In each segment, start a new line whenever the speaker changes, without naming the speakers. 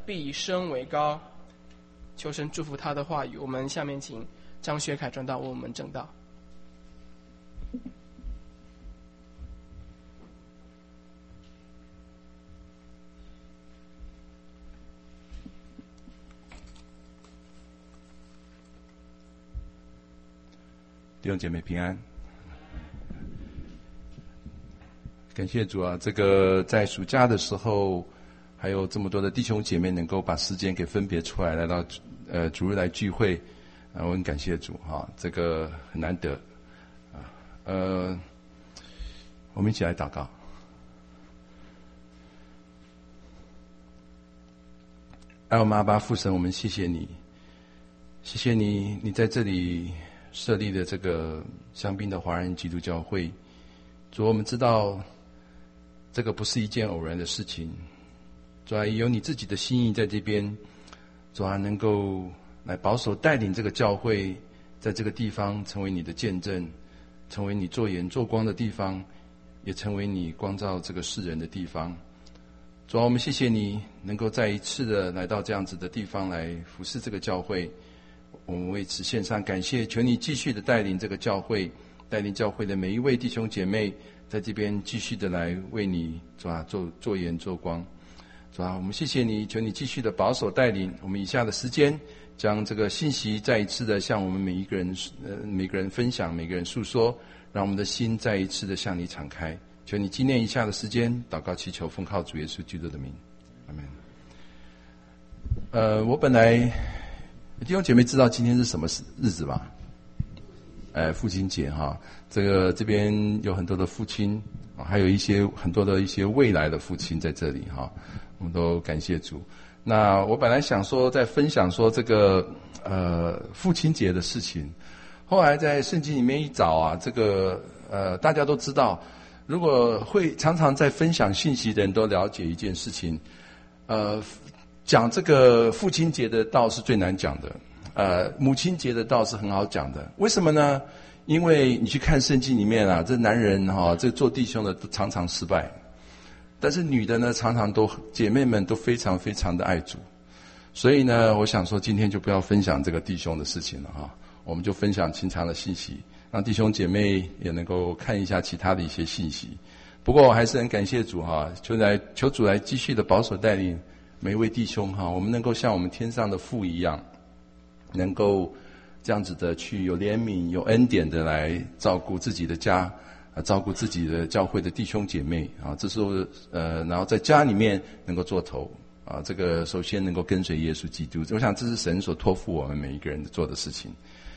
必以升为高。求神祝福他的话语。我们下面请张学凯传道为我们证道。
弟兄姐妹平安，感谢主啊！这个在暑假的时候，还有这么多的弟兄姐妹能够把时间给分别出来，来到主日来聚会，我很感谢主啊！这个很难得啊。我们一起来祷告。爱我们阿爸父神，我们谢谢你，谢谢你，你在这里设立的这个香槟的华人基督教会。主，我们知道这个不是一件偶然的事情，主啊，有你自己的心意在这边，主啊，能够来保守带领这个教会在这个地方成为你的见证，成为你做盐做光的地方，也成为你光照这个世人的地方。主啊，我们谢谢你能够再一次的来到这样子的地方来服侍这个教会，我们为此献上感谢。求你继续的带领这个教会，带领教会的每一位弟兄姐妹在这边继续的来为你主啊做盐做光。主啊，我们谢谢你，求你继续的保守带领。我们以下的时间将这个信息再一次的向我们每个人分享，每个人诉说，让我们的心再一次的向你敞开。求你纪念以下的时间，祷告祈求奉靠主耶稣基督的名，阿们。我本来弟兄姐妹知道今天是什么日子吧？父亲节哈，这边有很多的父亲，还有很多的一些未来的父亲在这里哈，我们都感谢主。那我本来想说在分享说这个父亲节的事情，后来在圣经里面一找啊，这个大家都知道，如果会常常在分享信息的人都了解一件事情，讲这个父亲节的道是最难讲的，母亲节的道是很好讲的。为什么呢？因为你去看圣经里面啊，这男人这做弟兄的都常常失败，但是女的呢，常常都姐妹们都非常非常的爱主。所以呢，我想说今天就不要分享这个弟兄的事情了哈，我们就分享平常的信息，让弟兄姐妹也能够看一下其他的一些信息。不过我还是很感谢主哈，求主来继续的保守带领每一位弟兄哈，我们能够像我们天上的父一样，能够这样子的去有怜悯、有恩典的来照顾自己的家，照顾自己的教会的弟兄姐妹啊。这时候然后在家里面能够做头啊，这个首先能够跟随耶稣基督。我想这是神所托付我们每一个人做的事情。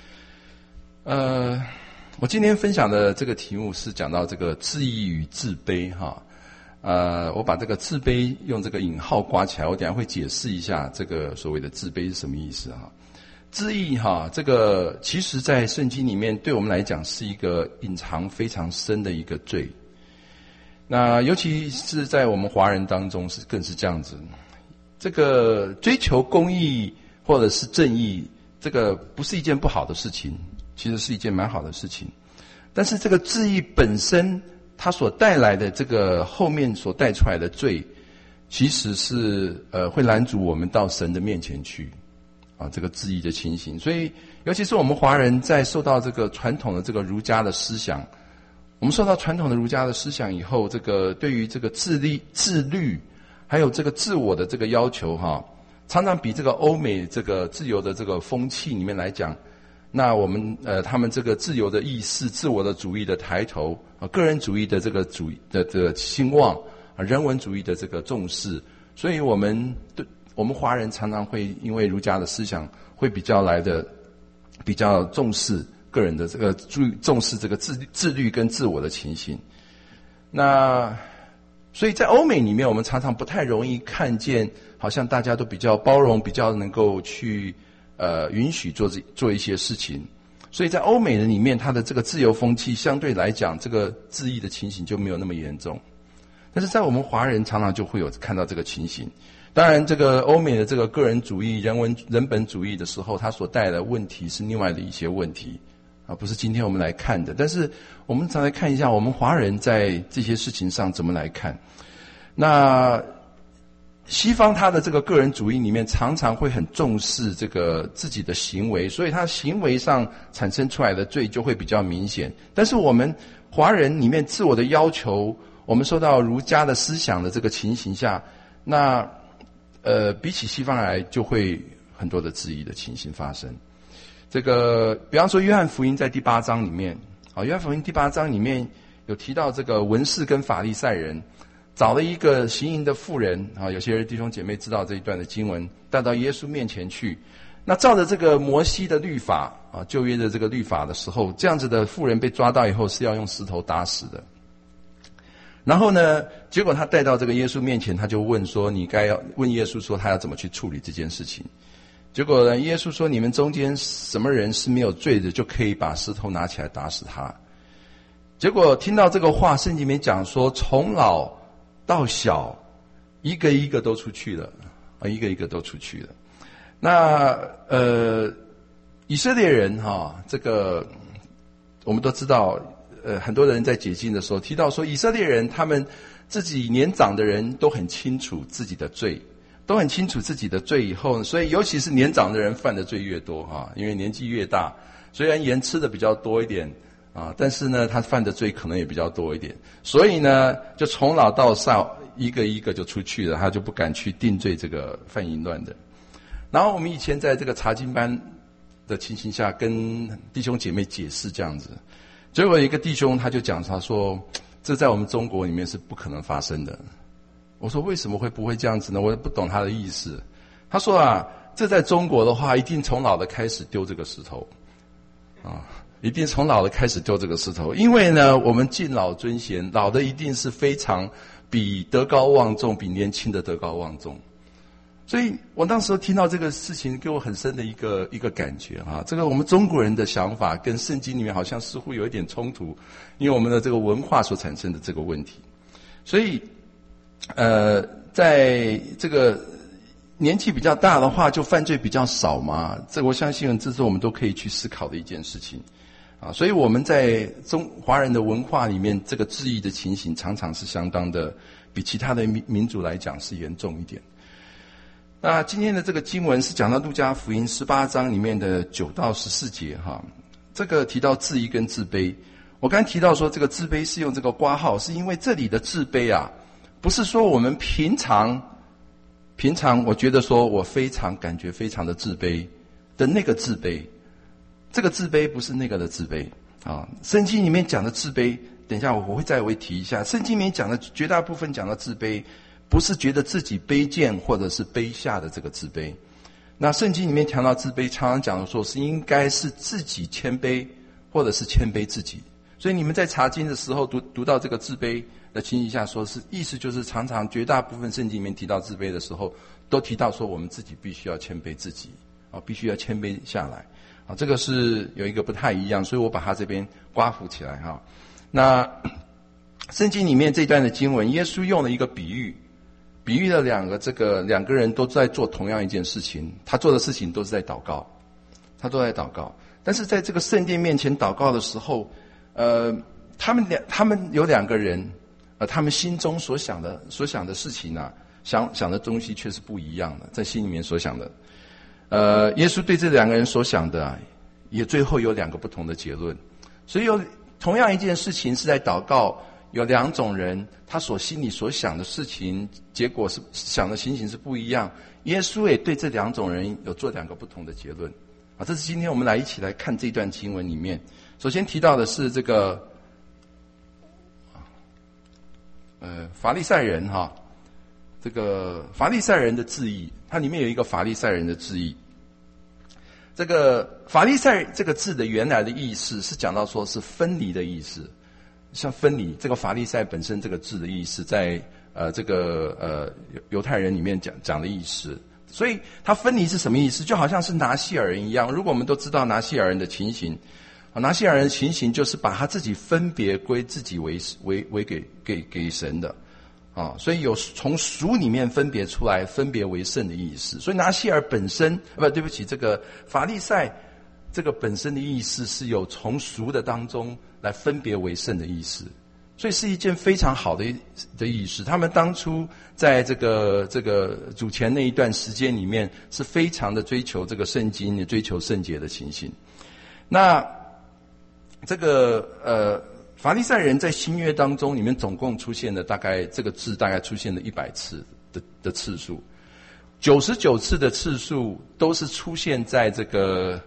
我今天分享的这个题目是讲到这个自义与自卑哈。我把这个自卑用这个引号刮起来，我等一下会解释一下这个所谓的自卑是什么意思哈。自义哈，这个其实在圣经里面对我们来讲是一个隐藏非常深的一个罪。那尤其是在我们华人当中更是这样子。这个追求公义或者是正义，这个不是一件不好的事情，其实是一件蛮好的事情。但是这个自义本身它所带来的这个后面所带出来的罪，其实是会拦阻我们到神的面前去啊，这个自义的情形。所以尤其是我们华人在受到这个传统的这个儒家的思想，我们受到传统的儒家的思想以后，这个对于这个自律还有这个自我的这个要求哈，常常比这个欧美这个自由的这个风气里面来讲，那我们他们这个自由的意识、自我的主义的抬头啊，个人主义的这个兴旺啊，人文主义的这个重视，所以我们华人常常会因为儒家的思想会比较重视个人的这个重视这个自律跟自我的情形。那所以在欧美里面，我们常常不太容易看见，好像大家都比较包容，比较能够去允许做一些事情。所以在欧美人里面，他的这个自由风气相对来讲，这个自义的情形就没有那么严重。但是在我们华人常常就会有看到这个情形。当然这个欧美的这个个人主义、人本主义的时候，它所带来的问题是另外的一些问题啊，不是今天我们来看的。但是我们再来看一下我们华人在这些事情上怎么来看。那西方他的这个个人主义里面常常会很重视这个自己的行为，所以他行为上产生出来的罪就会比较明显。但是我们华人里面自我的要求，我们受到儒家的思想的这个情形下，那比起西方来就会很多的质疑的情形发生。这个比方说约翰福音在第8章里面，约翰福音第8章里面有提到这个文士跟法利赛人找了一个行淫的妇人，有些弟兄姐妹知道这一段的经文，带到耶稣面前去。那照着这个摩西的律法旧约的这个律法的时候，这样子的妇人被抓到以后是要用石头打死的。然后呢，结果他带到这个耶稣面前，他就问说，你该要问耶稣说他要怎么去处理这件事情。结果呢，耶稣说，你们中间什么人是没有罪的，就可以把石头拿起来打死他。结果听到这个话，圣经里面讲说，从老到小，一个一个都出去了，一个一个都出去了。那以色列人这个我们都知道，很多人在解经的时候提到说，以色列人他们自己年长的人都很清楚自己的罪，都很清楚自己的罪以后，所以尤其是年长的人犯的罪越多因为年纪越大，虽然盐吃的比较多一点但是呢，他犯的罪可能也比较多一点，所以呢，就从老到少一个一个就出去了，他就不敢去定罪这个犯淫乱的。然后我们以前在这个查经班的情形下，跟弟兄姐妹解释这样子，结果有一个弟兄他就讲，他说这在我们中国里面是不可能发生的。我说为什么不会这样子呢？我也不懂他的意思。他说这在中国的话，一定从老的开始丢这个石头一定从老的开始丢这个石头，因为呢，我们敬老尊贤，老的一定是非常比德高望重，比年轻的德高望重。所以我那时候听到这个事情，给我很深的一个感觉这个我们中国人的想法跟圣经里面好像似乎有一点冲突，因为我们的这个文化所产生的这个问题。所以在这个年纪比较大的话，就犯罪比较少嘛，这我相信这是我们都可以去思考的一件事情所以我们在华人的文化里面，这个质疑的情形常常是相当的比其他的民族来讲是严重一点。那今天的这个经文是讲到路加福音18章里面的9到14节这个提到自义跟自卑。我刚才提到说这个自卑是用这个括号，是因为这里的自卑不是说我们平常我觉得说我感觉非常的自卑的那个自卑，这个自卑不是那个的自卑圣经里面讲的自卑，等一下我会再提一下，圣经里面讲的绝大部分讲的自卑，不是觉得自己卑贱或者是卑下的这个自卑。那圣经里面谈到自卑，常常讲的说是应该是自己谦卑，或者是谦卑自己。所以你们在查经的时候读到这个自卑的情形下，说是意思就是常常绝大部分圣经里面提到自卑的时候，都提到说我们自己必须要谦卑自己必须要谦卑下来这个是有一个不太一样，所以我把它这边刮糊起来那圣经里面这段的经文，耶稣用了一个比喻了两个人都在做同样一件事情，他做的事情都是在祷告，但是在这个圣殿面前祷告的时候，他们有两个人，他们心中所想的事情想的东西却是不一样的，在心里面所想的。耶稣对这两个人所想的也最后有两个不同的结论。所以有同样一件事情是在祷告，有两种人，他心里所想的事情，结果是想的情形是不一样。耶稣也对这两种人有做两个不同的结论这是今天我们一起来看这段经文里面。首先提到的是这个法利赛人这个法利赛人的质疑，它里面有一个法利赛人的质疑。这个法利赛这个字的原来的意思是讲到说是分离的意思，像分离这个法利赛本身这个字的意思，在犹太人里面讲的意思。所以它分离是什么意思？就好像是拿细耳人一样。如果我们都知道拿细耳人的情形，拿细耳人的情形就是把他自己分别归自己为给神的所以有从属里面分别出来，分别为圣的意思。所以拿细耳本身对不起，这个法利赛这个本身的意思是有从属的当中来分别为圣的意思， 所以是一件非常好的意思。他们当初在这个主前那一段时间里面，是非常的追求这个圣经，也追求圣洁的情形。那这个法利赛人在新约当中里面总共出现的大概这个字大概出现了100次的次数，99次的次数都是出现在这个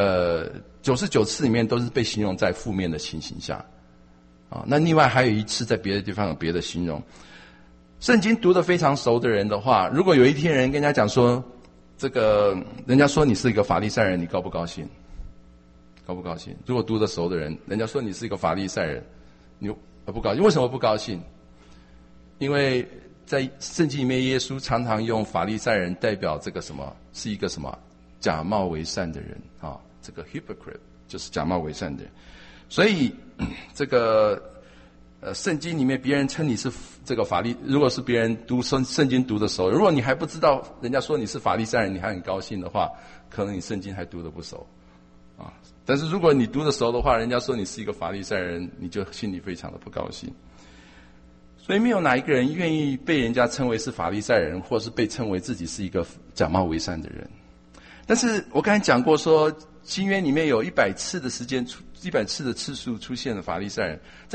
99次里面都是被形容在负面的情形下啊。那另外还有一次在别的地方有别的形容。圣经读得非常熟的人的话，如果有一天人跟人家讲说这个人家说你是一个法利赛人，你高不高兴？高不高兴？如果读得熟的人，人家说你是一个法利赛人，你不高兴。为什么不高兴？因为在圣经里面，耶稣常常用法利赛人代表这个什么，是一个什么假冒为善的人啊，这个 hypocrite 就是假冒为善的人。所以这个圣经里面别人称你是这个法利，如果是别人读圣经读得熟，如果你还不知道人家说你是法利赛人，你还很高兴的话，可能你圣经还读得不熟啊。但是如果你读得熟的话，人家说你是一个法利赛人，你就心里非常的不高兴。所以没有哪一个人愿意被人家称为是法利赛人，或是被称为自己是一个假冒为善的人。但是我刚才讲过说，新约里面有100次的时间，100次的次数出现了法利赛人，这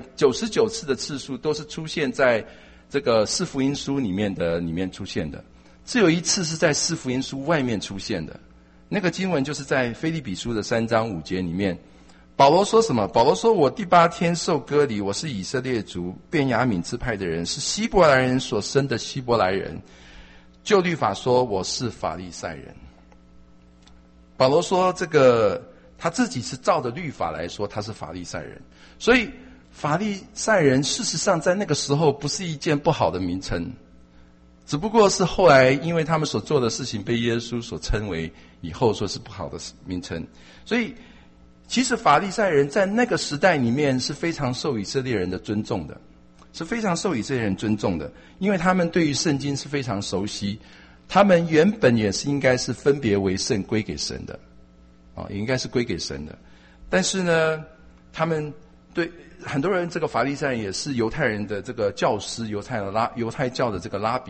199次的次数都是出现在这个四福音书里面出现的，只有一次是在四福音书外面出现的。那个经文就是在腓立比书的3章5节里面，保罗说什么？保罗说：“我第8天受割礼，我是以色列族便雅悯支派的人，是希伯来人所生的希伯来人。就律法说，我是法利赛人。”保罗说这个他自己是照着律法来说他是法利赛人，所以法利赛人事实上在那个时候不是一件不好的名称，只不过是后来因为他们所做的事情被耶稣所称为以后说是不好的名称。所以其实法利赛人在那个时代里面是非常受以色列人的尊重的，是非常受以色列人尊重的，因为他们对于圣经是非常熟悉，他们原本也是应该是分别为圣归给神的也应该是归给神的。但是呢，他们对很多人，这个法利赛人也是犹太人的这个教师，犹太教的这个拉比。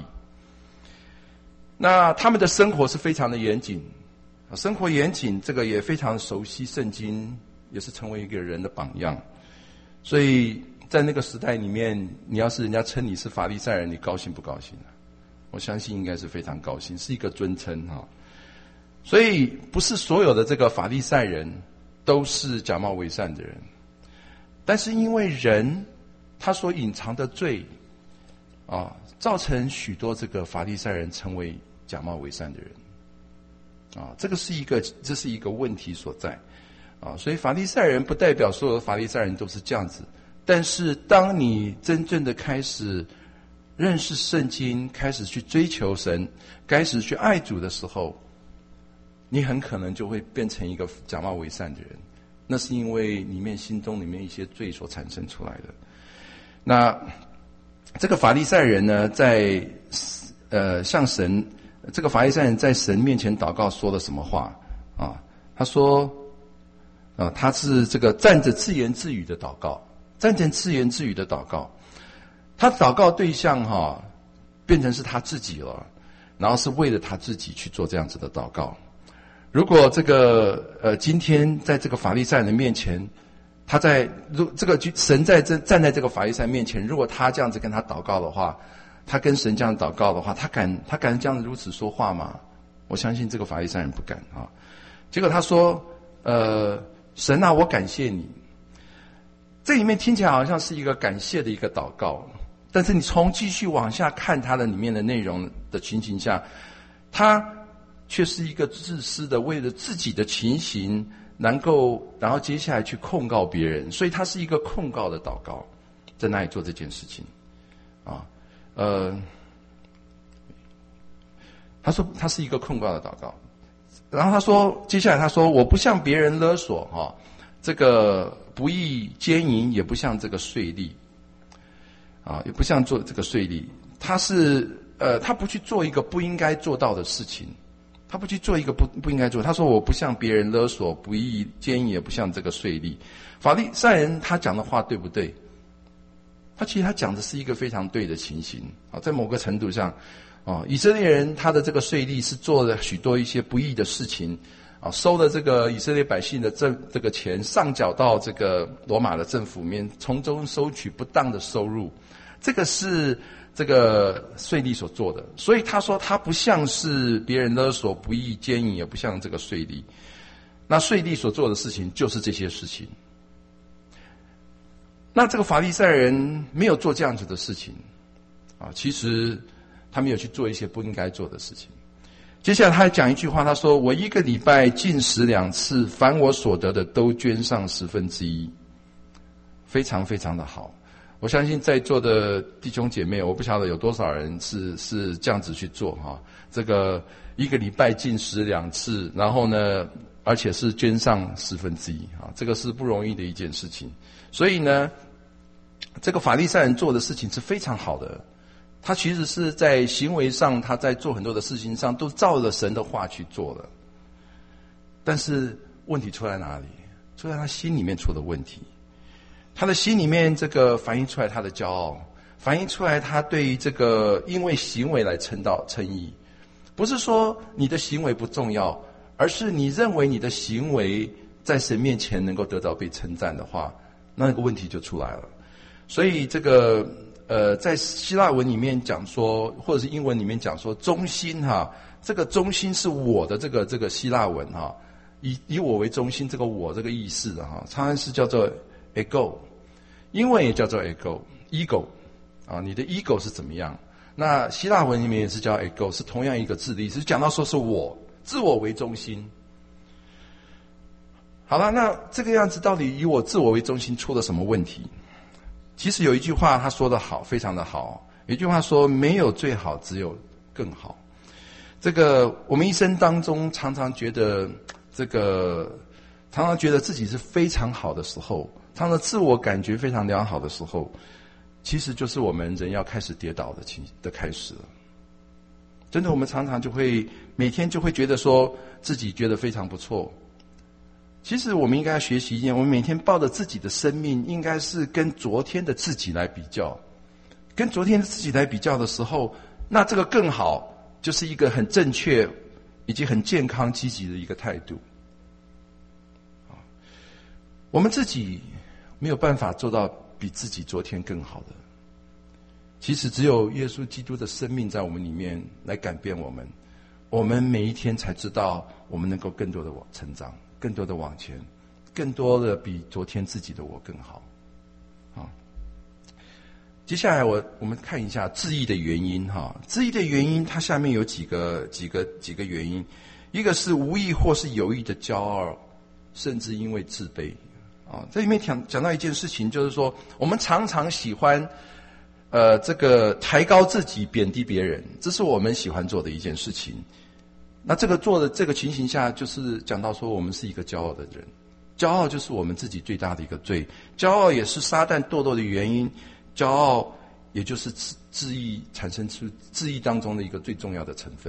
那他们的生活是非常的严谨，生活严谨，这个也非常熟悉圣经，也是成为一个人的榜样。所以在那个时代里面，你要是人家称你是法利赛人，你高兴不高兴我相信应该是非常高兴，是一个尊称所以不是所有的这个法利赛人都是假冒为善的人，但是因为人他所隐藏的罪造成许多这个法利赛人成为假冒为善的人这是一个问题所在所以法利赛人不代表所有的法利赛人都是这样子，但是当你真正的开始认识圣经，开始去追求神，开始去爱主的时候，你很可能就会变成一个假冒为善的人，那是因为心中里面一些罪所产生出来的。那这个法利赛人呢，在向神，这个法利赛人在神面前祷告说了什么话他说他是这个站着自言自语的祷告，站着自言自语的祷告。他祷告对象变成是他自己了，然后是为了他自己去做这样子的祷告。如果这个今天在这个法利赛人的面前，他在这个神站在这个法利赛人面前，如果他这样子跟他祷告的话，他跟神这样祷告的话，他敢这样子如此说话吗？我相信这个法利赛人不敢结果他说神啊，我感谢你。这里面听起来好像是一个感谢的一个祷告，但是你从继续往下看它的里面的内容的情形下，它却是一个自私的，为了自己的情形然后接下来去控告别人，所以它是一个控告的祷告，在那里做这件事情他说他是一个控告的祷告。然后他说，接下来他说，我不向别人勒索这个不义奸淫，也不像这个税吏也不像做这个税吏。他不去做一个不应该做到的事情，他不去做一个不应该做。他说我不向别人勒索，不义奸淫，也不像这个税吏。法利赛人他讲的话对不对？ 其实他讲的是一个非常对的情形啊，在某个程度上，以色列人他的这个税吏是做了许多一些不义的事情啊，收了这个以色列百姓的这个钱，上缴到这个罗马的政府面，从中收取不当的收入，这个是这个税吏所做的。所以他说他不像是别人勒索不义奸淫，也不像这个税吏。那税吏所做的事情就是这些事情。那这个法利赛人没有做这样子的事情啊，其实他没有去做一些不应该做的事情。接下来他还讲一句话，他说我一个礼拜禁食2次，凡我所得的都捐上1/10，非常非常的好。我相信在座的弟兄姐妹，我不晓得有多少人是这样子去做哈。这个一个礼拜禁食2次，然后呢，而且是捐上1/10啊，这个是不容易的一件事情。所以呢，这个法利赛人做的事情是非常好的，他其实是在行为上，他在做很多的事情上都照着神的话去做了。但是问题出在哪里？出在他心里面出的问题。他的心里面这个反映出来他的骄傲，反映出来他对于这个因为行为来称义。不是说你的行为不重要，而是你认为你的行为在神面前能够得到被称赞的话，那个问题就出来了。所以这个在希腊文里面讲说，或者是英文里面讲说中心哈，这个中心是我的这个希腊文哈，以我为中心，这个我这个意思的哈，常常是叫做 ego， 英文也叫做 ego 啊，你的 ego 是怎么样？那希腊文里面也是叫 ego， 是同样一个字的意思，讲到说是我自我为中心。好了，那这个样子到底以我自我为中心出了什么问题？其实有一句话他说得好，非常的好。有一句话说，没有最好，只有更好。这个我们一生当中常常觉得自己是非常好的时候，常常自我感觉非常良好的时候，其实就是我们人要开始跌倒的开始了。真的，我们常常就会每天就会觉得说自己觉得非常不错。其实我们应该要学习一件，我们每天抱着自己的生命，应该是跟昨天的自己来比较。跟昨天的自己来比较的时候，那这个更好，就是一个很正确以及很健康积极的一个态度。我们自己没有办法做到比自己昨天更好的，其实只有耶稣基督的生命在我们里面来改变我们，我们每一天才知道我们能够更多的成长，更多的往前，更多的比昨天自己的我更好。接下来我们看一下自义的原因哈。自义的原因，它下面有几个原因。一个是无意或是有意的骄傲，甚至因为自卑啊。这里面讲到一件事情，就是说我们常常喜欢这个抬高自己，贬低别人，这是我们喜欢做的一件事情。那这个做的这个情形下，就是讲到说我们是一个骄傲的人，骄傲就是我们自己最大的一个罪，骄傲也是撒旦堕落的原因，骄傲也就是自义产生出自义当中的一个最重要的成分。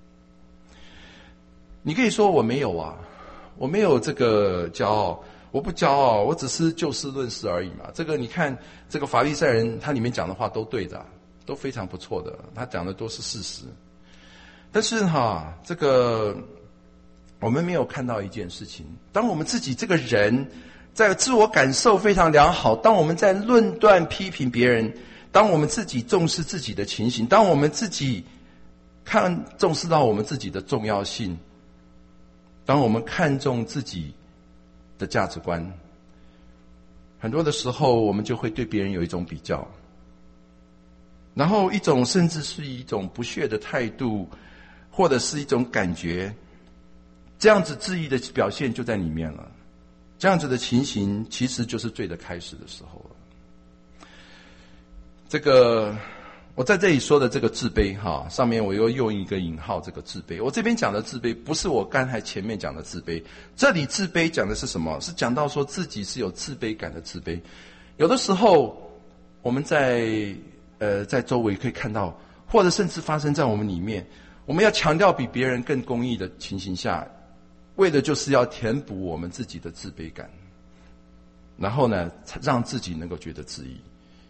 你可以说我没有啊，我没有这个骄傲，我不骄傲，我只是就事论事而已嘛。这个你看这个法利赛人他里面讲的话都对的，都非常不错的，他讲的都是事实。但是这个我们没有看到一件事情，当我们自己这个人在自我感受非常良好，当我们在论断批评别人，当我们自己重视自己的情形，当我们自己重视到我们自己的重要性，当我们看重自己的价值观，很多的时候我们就会对别人有一种比较，然后一种甚至是一种不屑的态度，或者是一种感觉，这样子自义的表现就在里面了。这样子的情形其实就是罪的开始的时候了。这个我在这里说的这个自卑上面我又用一个引号，这个自卑，我这边讲的自卑不是我刚才前面讲的自卑，这里自卑讲的是什么？是讲到说自己是有自卑感的自卑。有的时候我们在周围可以看到，或者甚至发生在我们里面，我们要强调比别人更公义的情形下，为的就是要填补我们自己的自卑感，然后呢让自己能够觉得自义。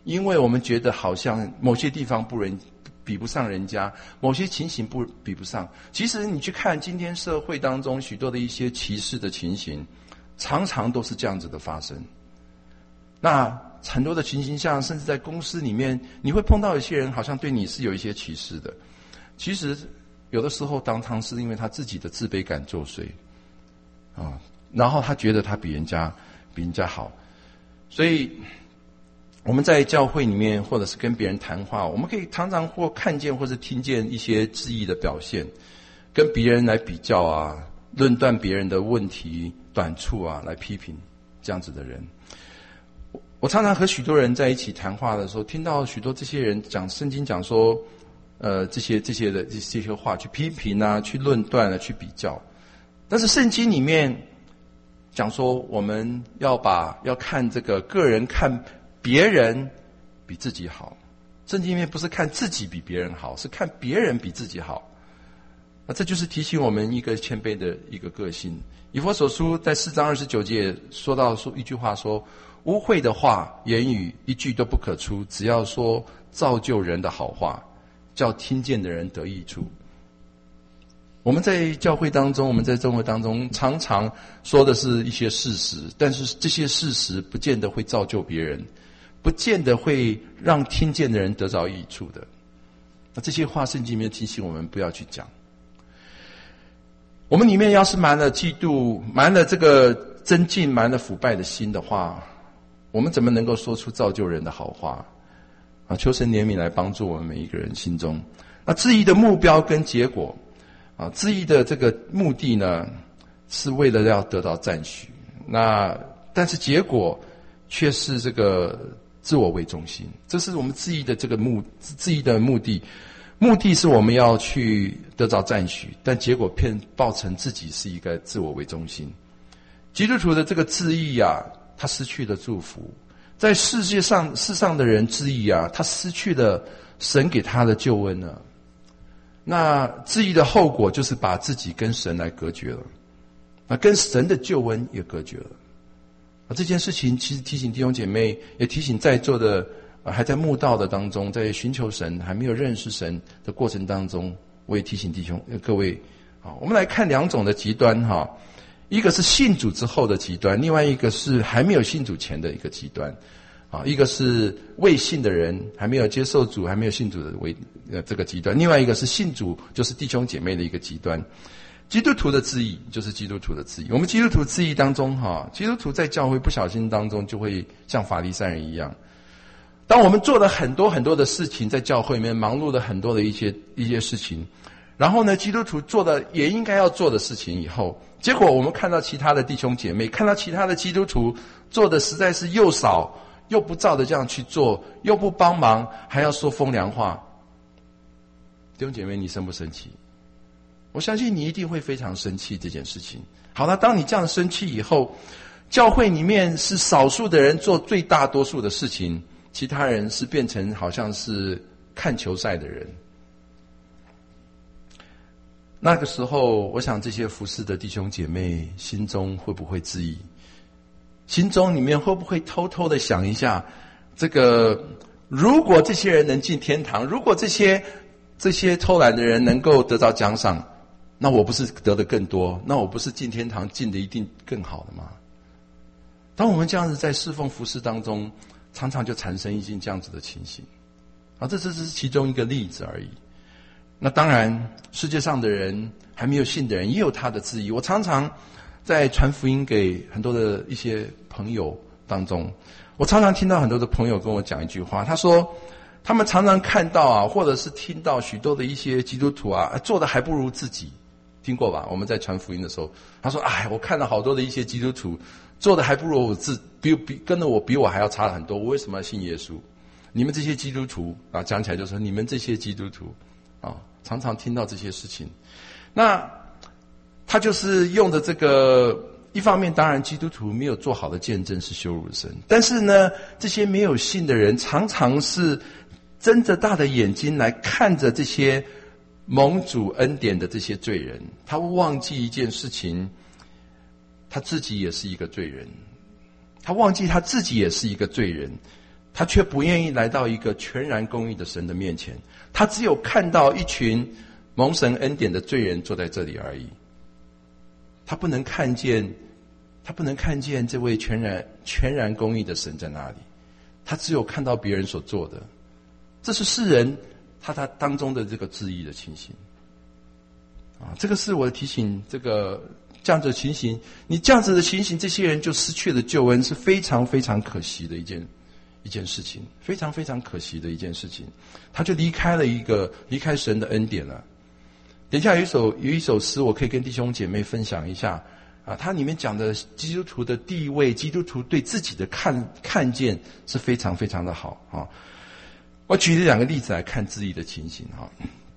因为我们觉得好像某些地方比不上人家，某些情形比不上。其实你去看今天社会当中许多的一些歧视的情形，常常都是这样子的发生。那很多的情形下，甚至在公司里面，你会碰到一些人好像对你是有一些歧视的。其实有的时候当场是因为他自己的自卑感作祟然后他觉得他比人家好。所以我们在教会里面或者是跟别人谈话，我们可以常常或看见或是听见一些质疑的表现，跟别人来比较论断别人的问题短处来批评这样子的人。我常常和许多人在一起谈话的时候，听到许多这些人讲圣经，讲说这些话去批评去论断去比较。但是圣经里面讲说，我们要看这个个人看别人比自己好。圣经里面不是看自己比别人好，是看别人比自己好。那这就是提醒我们一个谦卑的一个个性。以弗所书在4章29节说一句话说，污秽的话言语一句都不可出，只要说造就人的好话，叫听见的人得益处。我们在教会当中，我们在生活当中常常说的是一些事实，但是这些事实不见得会造就别人，不见得会让听见的人得着益处的。那这些话圣经里面提醒我们不要去讲。我们里面要是满了嫉妒，满了这个增进，满了腐败的心的话，我们怎么能够说出造就人的好话求神怜悯来帮助我们每一个人心中。那质疑的目标跟结果质疑的这个目的呢，是为了要得到赞许，但是结果却是这个自我为中心。这是我们质疑的目的。目的是我们要去得到赞许，但结果偏报成自己是一个自我为中心。基督徒的这个质疑他失去了祝福。在世上的人质疑他失去了神给他的救恩了。那质疑的后果就是把自己跟神来隔绝了，跟神的救恩也隔绝了。这件事情其实提醒弟兄姐妹，也提醒在座的还在慕道的当中，在寻求神还没有认识神的过程当中，我也提醒弟兄各位我们来看两种的极端一个是信主之后的极端，另外一个是还没有信主前的一个极端一个是未信的人还没有接受主，还没有信主的这个极端，另外一个是信主就是弟兄姐妹的一个极端。基督徒的质疑就是基督徒的质疑。我们基督徒质疑当中基督徒在教会不小心当中就会像法利赛人一样，当我们做了很多很多的事情，在教会里面忙碌了很多的一些事情，然后呢基督徒做的也应该要做的事情以后，结果我们看到其他的弟兄姐妹，看到其他的基督徒做的实在是又少又不照的这样去做，又不帮忙，还要说风凉话。弟兄姐妹，你生不生气？我相信你一定会非常生气这件事情。好了，当你这样生气以后，教会里面是少数的人做最大多数的事情，其他人是变成好像是看球赛的人。那个时候，我想这些服侍的弟兄姐妹心中会不会质疑？心中里面会不会偷偷的想一下，这个如果这些人能进天堂，如果这些偷懒的人能够得到奖赏，那我不是得的更多？那我不是进天堂进的一定更好的吗？当我们这样子在侍奉服侍当中，常常就产生一些这样子的情形这只是其中一个例子而已。那当然世界上的人还没有信的人也有他的质疑。我常常在传福音给很多的一些朋友当中，我常常听到很多的朋友跟我讲一句话，他说他们常常看到或者是听到许多的一些基督徒做的还不如自己。听过吧？我们在传福音的时候，他说我看了好多的一些基督徒做的还不如我跟着我比我还要差很多，我为什么要信耶稣？你们这些基督徒讲起来就说你们这些基督徒常常听到这些事情。那他就是用的这个，一方面当然基督徒没有做好的见证是羞辱神，但是呢这些没有信的人常常是睁着大的眼睛来看着这些蒙主恩典的这些罪人，他会忘记一件事情，他自己也是一个罪人，他忘记他自己也是一个罪人。 他却不愿意来到一个全然公义的神的面前，他只有看到一群蒙神恩典的罪人坐在这里而已。他不能看见这位全然公义的神在那里，他只有看到别人所做的。这是世人他当中的这个质疑的情形啊，这个是我的提醒。这样子的情形，你这样子的情形，这些人就失去了救恩，是非常非常可惜的一件事情，非常非常可惜的一件事情。他就离开神的恩典了。等一下有一首诗，我可以跟弟兄姐妹分享一下啊，它里面讲的基督徒的地位，基督徒对自己的看见是非常非常的好啊。我举了2个例子来看质疑的情形哈。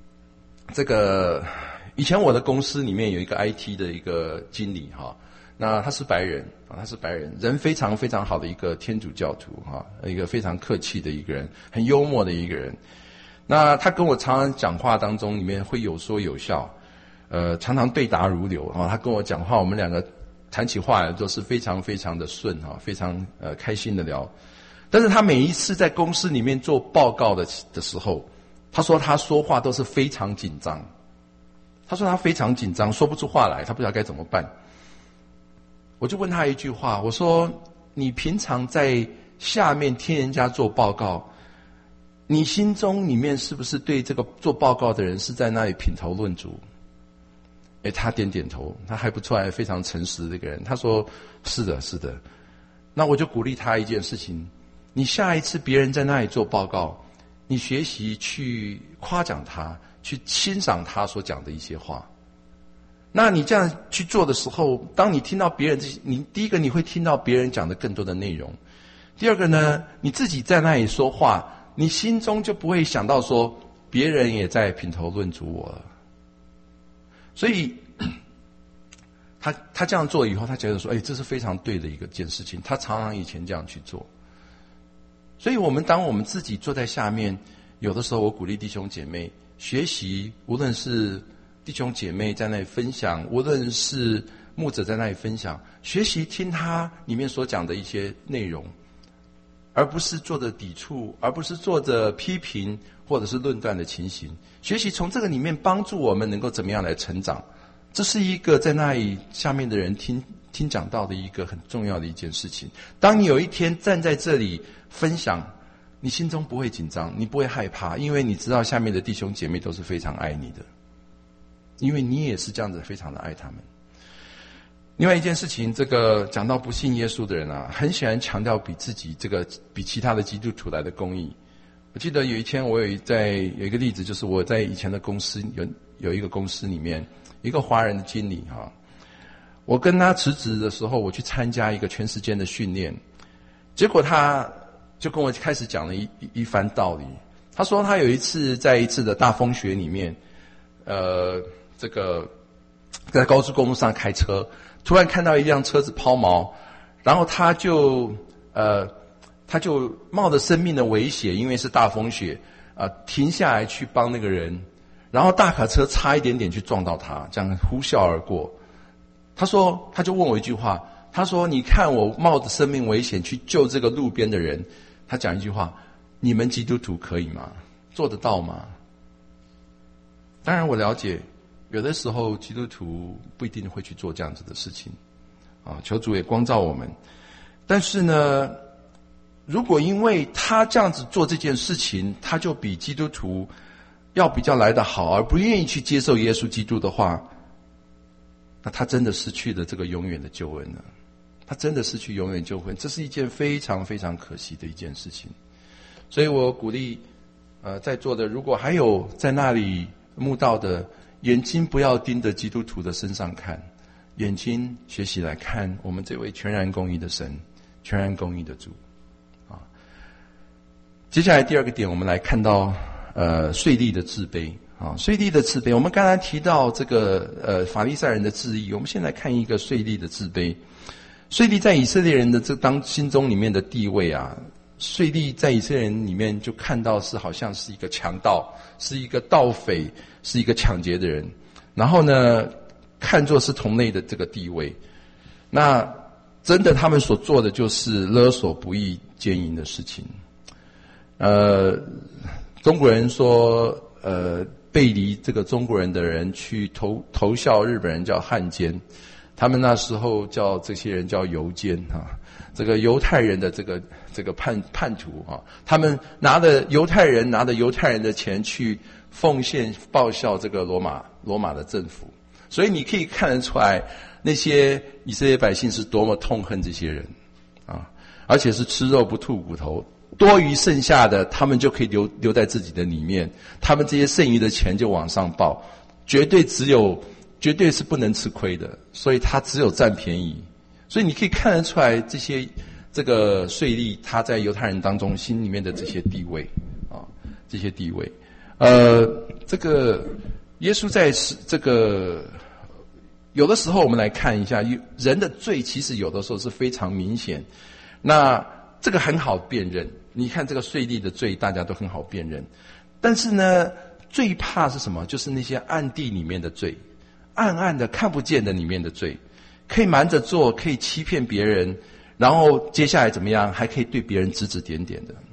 以前我的公司里面有一个 IT 的一个经理哈，那他是白人，人非常非常好的一个天主教徒哈，一个非常客气的一个人，很幽默的一个人。那他跟我常常讲话当中里面会有说有笑，常常对答如流啊。他跟我讲话，我们2个谈起话来都是非常非常的顺哈，非常开心的聊。但是他每一次在公司里面做报告的时候，他说他说话都是非常紧张。他说他非常紧张，说不出话来，他不知道该怎么办。我就问他一句话，我说你平常在下面听人家做报告，你心中里面是不是对这个做报告的人是在那里品头论足？他点点头，他还不错，非常诚实的一个人。他说是的，是的。那我就鼓励他一件事情，你下一次别人在那里做报告，你学习去夸奖他，去欣赏他所讲的一些话。那你这样去做的时候，当你听到别人你第一个你会听到别人讲的更多的内容，第二个呢，你自己在那里说话，你心中就不会想到说别人也在品头论足我了。所以他这样做以后，他觉得说这是非常对的一件事情，他常常以前这样去做。所以当我们自己坐在下面，有的时候我鼓励弟兄姐妹学习，无论是弟兄姐妹在那里分享，无论是牧者在那里分享，学习听他里面所讲的一些内容，而不是做着抵触，而不是做着批评或者是论断的情形。学习从这个里面帮助我们能够怎么样来成长，这是一个在那里下面的人听讲到的一个很重要的一件事情。当你有一天站在这里分享，你心中不会紧张，你不会害怕，因为你知道下面的弟兄姐妹都是非常爱你的，因为你也是这样子非常的爱他们。另外一件事情，讲到不信耶稣的人啊，很喜欢强调比其他的基督徒来的公义。我记得有一天我有一个例子，就是我在以前的公司有一个公司里面，一个华人的经理哈，我跟他辞职的时候，我去参加一个全时间的训练，结果他就跟我开始讲了一番道理。他说他有一次在一次的大风雪里面，在高速公路上开车，突然看到一辆车子抛锚，然后他就冒着生命的危险，因为是大风雪停下来去帮那个人，然后大卡车差一点点去撞到他，这样呼啸而过。他就问我一句话，他说你看我冒着生命危险去救这个路边的人，他讲一句话，你们基督徒可以吗？做得到吗？当然我了解有的时候基督徒不一定会去做这样子的事情求主也光照我们。但是呢，如果因为他这样子做这件事情，他就比基督徒要比较来得好，而不愿意去接受耶稣基督的话，那他真的失去了这个永远的救恩了。他真的失去永远救恩，这是一件非常非常可惜的一件事情。所以我鼓励在座的，如果还有在那里慕道的，眼睛不要盯着基督徒的身上看，眼睛学习来看我们这位全然公义的神，全然公义的主接下来第二个点，我们来看到税吏的自卑税吏的自卑。我们刚才提到这个法利赛人的自义，我们现在看一个税吏的自卑。税吏在以色列人的心中里面的地位税吏在以色列人里面就看到是好像是一个强盗，是一个盗匪，是一个抢劫的人，然后呢看作是同类的这个地位。那真的他们所做的就是勒索不义奸淫的事情中国人说背离这个中国人的人去投效日本人叫汉奸，他们那时候叫这些人叫犹奸啊。这个犹太人的这个叛徒啊，他们犹太人拿着犹太人的钱去奉献报效这个罗马的政府，所以你可以看得出来，那些以色列百姓是多么痛恨这些人啊，而且是吃肉不吐骨头，多余剩下的他们就可以留在自己的里面，他们这些剩余的钱就往上报，绝对是不能吃亏的，所以他只有占便宜。所以你可以看得出来，这个税吏他在犹太人当中心里面的这些地位啊，这些地位。这个耶稣在这个有的时候我们来看一下，人的罪其实有的时候是非常明显，那这个很好辨认。你看这个税吏的罪，大家都很好辨认。但是呢，最怕是什么？就是那些暗地里面的罪，暗暗的看不见的里面的罪。可以瞒着做，可以欺骗别人，然后接下来怎么样，还可以对别人指指点点的。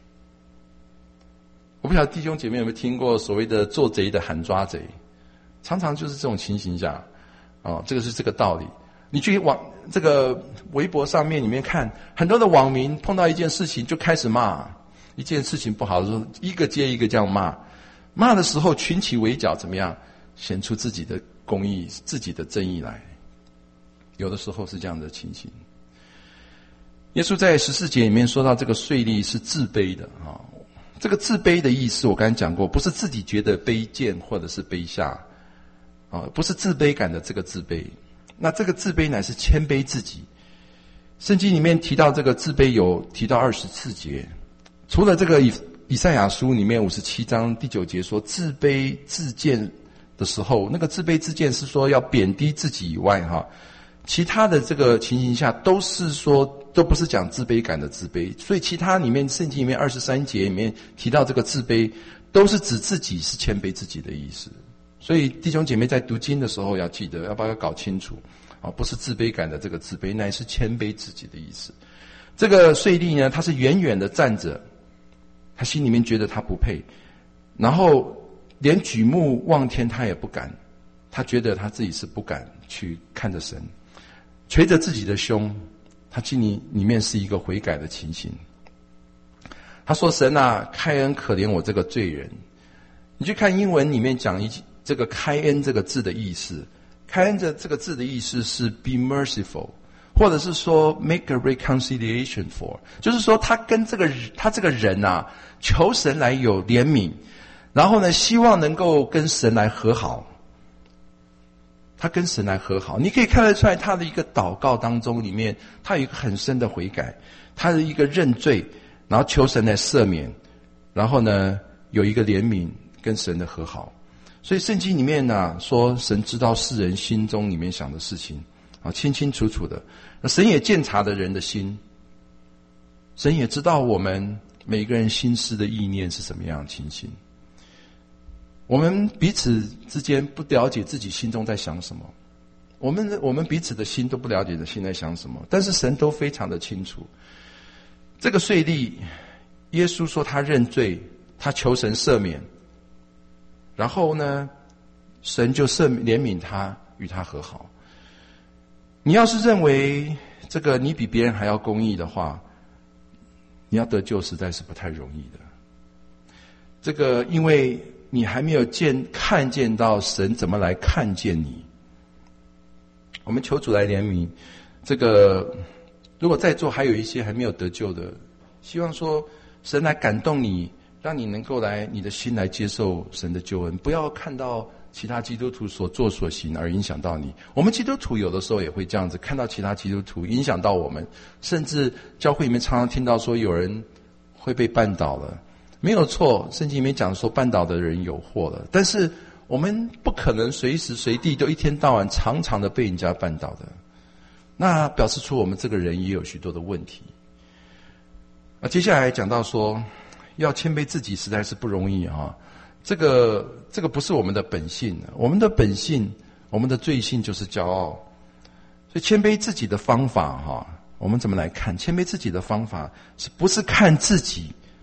我不晓得弟兄姐妹有没有听过所谓的做贼的喊抓贼，常常就是这种情形下，这个是这个道理。你去往这个微博上面里面看，很多的网民碰到一件事情就开始骂，一件事情不好的时候，一个接一个这样骂的时候群起围剿，怎么样显出自己的公义、自己的正义来。有的时候是这样的情形。耶稣在14节里面说到这个税吏是自卑的啊，这个自卑的意思我刚才讲过，不是自己觉得卑贱或者是卑下啊，不是自卑感的这个自卑。那这个自卑乃是谦卑自己。圣经里面提到这个自卑有提到24节，除了这个以赛亚书里面57章第9节说自卑自贱的时候，那个自卑自贱是说要贬低自己以外哈。其他的这个情形下都是说，都不是讲自卑感的自卑，所以其他里面圣经里面23节里面提到这个自卑，都是指自己是谦卑自己的意思。所以弟兄姐妹在读经的时候要记得，要把它搞清楚啊，不是自卑感的这个自卑，乃是谦卑自己的意思。这个税吏呢，他是远远的站着，他心里面觉得他不配，然后连举目望天他也不敢，他觉得他自己是不敢去看着神。捶着自己的胸，他心里面是一个悔改的情形。他说：“神啊，开恩可怜我这个罪人。”你去看英文里面讲这个开恩这个字的意思，开恩这个字的意思是 be merciful， 或者是说 make a reconciliation for， 就是说他这个人啊，求神来有怜悯，然后呢，希望能够跟神来和好。他跟神来和好，你可以看得出来他的一个祷告当中里面，他有一个很深的悔改，他的一个认罪，然后求神来赦免，然后呢有一个怜悯跟神的和好。所以圣经里面呢说，神知道世人心中里面想的事情啊，清清楚楚的。神也鉴察的人的心，神也知道我们每个人心思的意念是什么样的情形。我们彼此之间不了解自己心中在想什么，我们彼此的心都不了解的心在想什么，但是神都非常的清楚。这个税吏，耶稣说他认罪，他求神赦免，然后呢，神就怜悯他，与他和好。你要是认为这个你比别人还要公义的话，你要得救实在是不太容易的。这个因为你还没有看见到神怎么来看见你。我们求主来怜悯。这个如果在座还有一些还没有得救的，希望说神来感动你，让你能够来你的心来接受神的救恩，不要看到其他基督徒所做所行而影响到你。我们基督徒有的时候也会这样子，看到其他基督徒影响到我们，甚至教会里面常常听到说有人会被绊倒了。没有错，圣经里面讲说绊倒的人有祸了，但是我们不可能随时随地都一天到晚常常的被人家绊倒的，那表示出我们这个人也有许多的问题。接下来讲到说要谦卑自己实在是不容易啊，这个不是我们的本性，我们的本性，我们的罪性就是骄傲。所以谦卑自己的方法我们怎么来看？谦卑自己的方法不是看自己，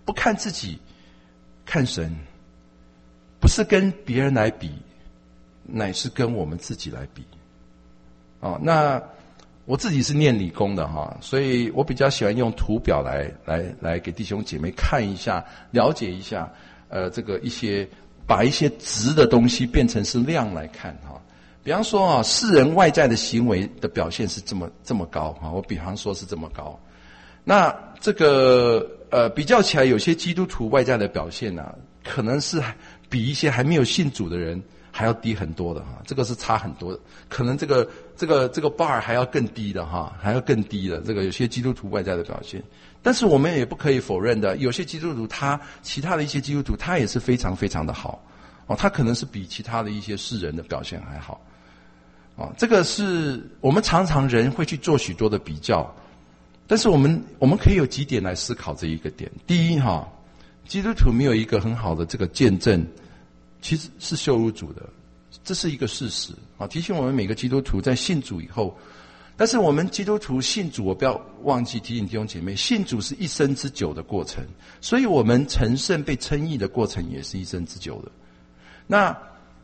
不看自己，看神，不是跟别人来比，乃是跟我们自己来比。那我自己是念理工的哈，所以我比较喜欢用图表来给弟兄姐妹看一下，了解一下，这个把一些值的东西变成是量来看哈。比方说世人外在的行为的表现是这么高哈，我比方说是这么高，那这个比较起来，有些基督徒外在的表现可能是比一些还没有信主的人还要低很多的哈，这个是差很多的，可能这个 bar 还要更低的哈，还要更低的这个有些基督徒外在的表现。但是我们也不可以否认的，有些基督徒其他的一些基督徒他也是非常非常的好他可能是比其他的一些世人的表现还好这个是我们常常人会去做许多的比较，但是我们可以有几点来思考这一个点。第一基督徒没有一个很好的这个见证，其实是羞辱主的，这是一个事实提醒我们每个基督徒在信主以后，但是我们基督徒信主，我不要忘记提醒弟兄姐妹，信主是一生之久的过程，所以我们成圣被称义的过程也是一生之久的。那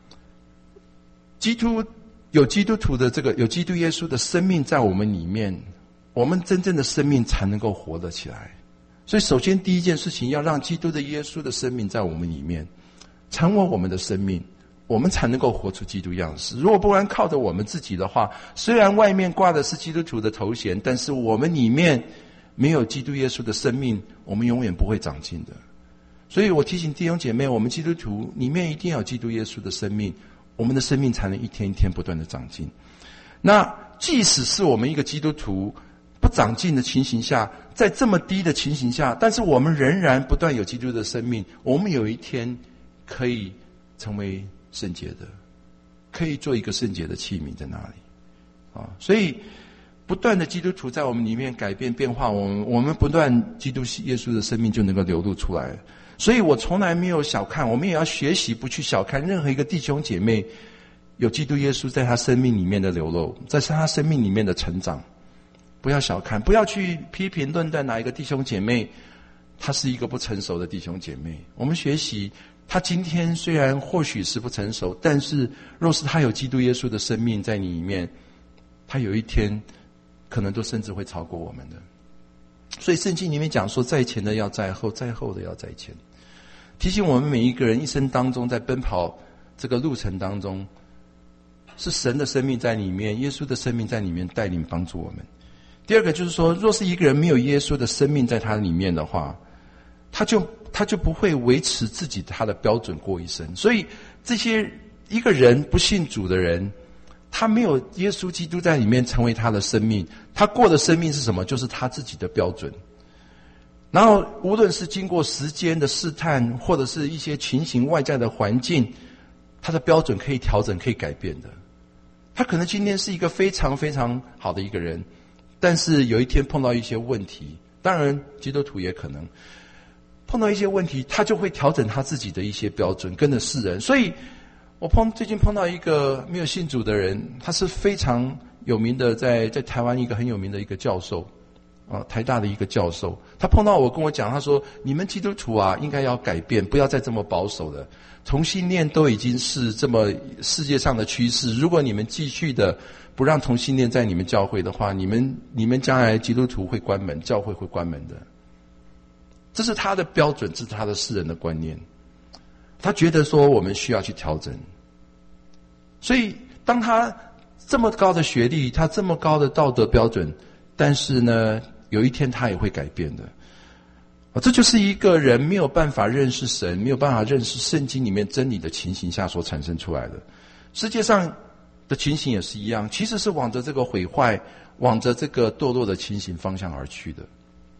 有基督徒的有基督耶稣的生命在我们里面，我们真正的生命才能够活得起来。所以首先第一件事情，要让基督的耶稣的生命在我们里面成为我们的生命，我们才能够活出基督样式。如果不然靠着我们自己的话，虽然外面挂的是基督徒的头衔，但是我们里面没有基督耶稣的生命，我们永远不会长进的。所以我提醒弟兄姐妹，我们基督徒里面一定要有基督耶稣的生命，我们的生命才能一天一天不断的长进。那即使是我们一个基督徒不长进的情形下，在这么低的情形下，但是我们仍然不断有基督的生命，我们有一天可以成为圣洁的，可以做一个圣洁的器皿在那里所以不断的基督徒在我们里面改变变化，我们不断基督耶稣的生命就能够流露出来。所以我从来没有小看，我们也要学习不去小看任何一个弟兄姐妹有基督耶稣在他生命里面的流露，在他生命里面的成长，不要小看，不要去批评论断哪一个弟兄姐妹他是一个不成熟的弟兄姐妹。我们学习他今天虽然或许是不成熟，但是若是他有基督耶稣的生命在你里面，他有一天可能都甚至会超过我们的。所以圣经里面讲说，在前的要在后，在后的要在前，提醒我们每一个人一生当中在奔跑这个路程当中，是神的生命在里面，耶稣的生命在里面带领帮助我们。第二个就是说，若是一个人没有耶稣的生命在他里面的话，他就不会维持自己他的标准过一生。所以一个人不信主的人，他没有耶稣基督在里面成为他的生命，他过的生命是什么？就是他自己的标准。然后无论是经过时间的试探，或者是一些情形外在的环境，他的标准可以调整可以改变的。他可能今天是一个非常非常好的一个人，但是有一天碰到一些问题，当然基督徒也可能碰到一些问题，他就会调整他自己的一些标准，跟着世人。所以我最近碰到一个没有信主的人，他是非常有名的，在台湾一个很有名的一个教授台大的一个教授。他碰到我跟我讲，他说你们基督徒应该要改变，不要再这么保守了，同性恋都已经是这么世界上的趋势，如果你们继续的不让同性恋在你们教会的话，你们将来基督徒会关门，教会会关门的。这是他的标准，这是他的世人的观念。他觉得说我们需要去调整。所以当他这么高的学历，他这么高的道德标准，但是呢有一天他也会改变的。这就是一个人没有办法认识神，没有办法认识圣经里面真理的情形下所产生出来的。世界上的情形也是一样，其实是往着这个毁坏，往着这个堕落的情形方向而去的。